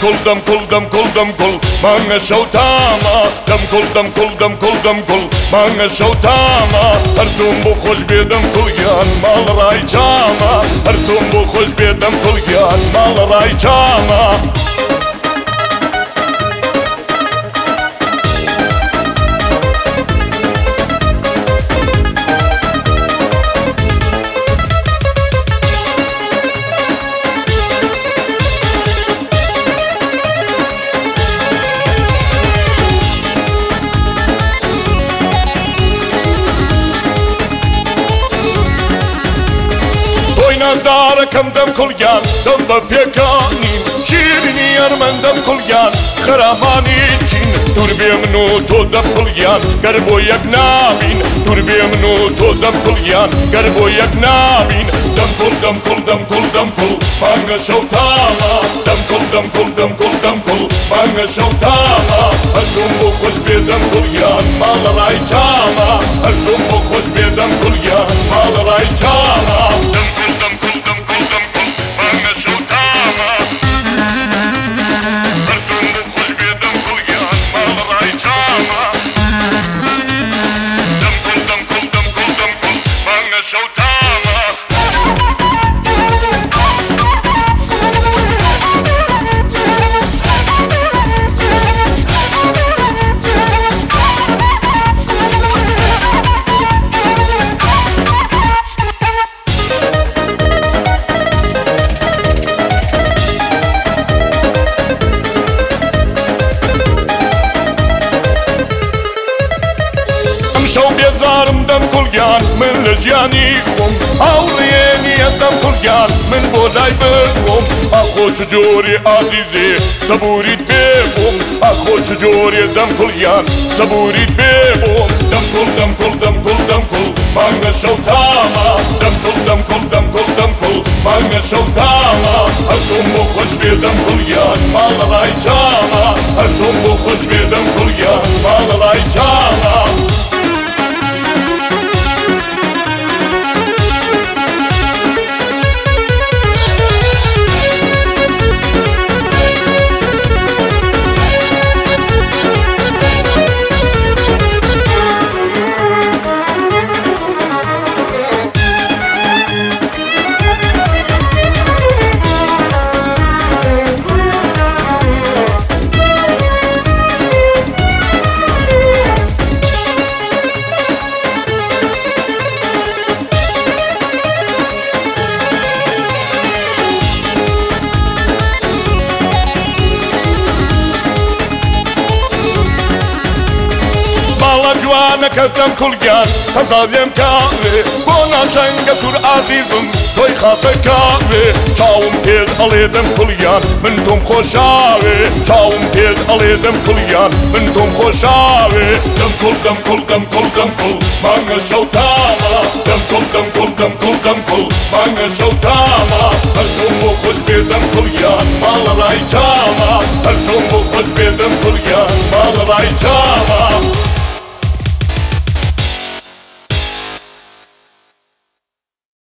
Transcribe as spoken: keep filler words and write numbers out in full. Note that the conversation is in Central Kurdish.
کل دم کل دم کل دم کل مانگ شو تاما دم کل دم کل دم کل دم کل مانگ شو تاما هر دوم بو خوش بیدم کل گیان مال رای چاما هر دوم بو خوش بیدم کل گیان مال رای چاما داركم دم كليان دم بپیکانین شیرینی ارمندم کلیان خرامانی چین دور بیمنو تو دم کلیان گربو یک نامین دور بیمنو تو دم کلیان گربو یک نامین دم کل دم کل دم کل دم کل مانگ شو تاما دم کل دم کل دم کل دم کل مانگ شو تاما هر دوم بو خوش بیدم کلیان مال رای چاما هر دوم بو خوش بیدم کلیان مال رای چاما دم کل دم بێزارم دەم کوڵگیان من لە ژیانی خۆم هاوڕێنیە دەم کوڵگیان من بۆ لای بردوم ئاخۆ چ جۆرێ ئازیزێ سەبووریت بێ بۆم ئاخۆ چ جۆرێ دەم کوڵگیان سەبووریت بێ بۆم دەم کوڵ دەم کوڵ دەم کوڵ دەم کوڵ مانگە شەو تاما دەم کوڵ دەم کوڵ دەم کوڵ دەم کوڵ مانگە شەو تاما هەردووم بۆ خۆش بێ دەم کوڵگیان ماڵە ڕای چاما هەردووم بۆ خۆش بێ دەم کوڵگیان ماڵە ڕای چاما نەکەوتم کوڵگیان هەزاوێم کاوێ بۆ ناچەنگە سوور ئازیزم تۆی خاسە کاوێ چاوم پێت ئەڵێدەم کوڵگیان من تۆم خۆشاوێ چاوم پێت ئەڵێدەم کوڵگیان من تۆم خۆشاوێ دەم کوڵ دەم کوڵ دەم کوڵ دەم کوڵ مانگە شەو تاما دەم کوڵ دەم کوڵ دەم کوڵ دەم کوڵ مانگە شەو تاما هەردووم بۆ خۆش بێدەم کوڵگیان ماڵە ڕای چاما هەردووم بۆ خۆش بێدەم کوڵگیان ماڵە ڕای چاما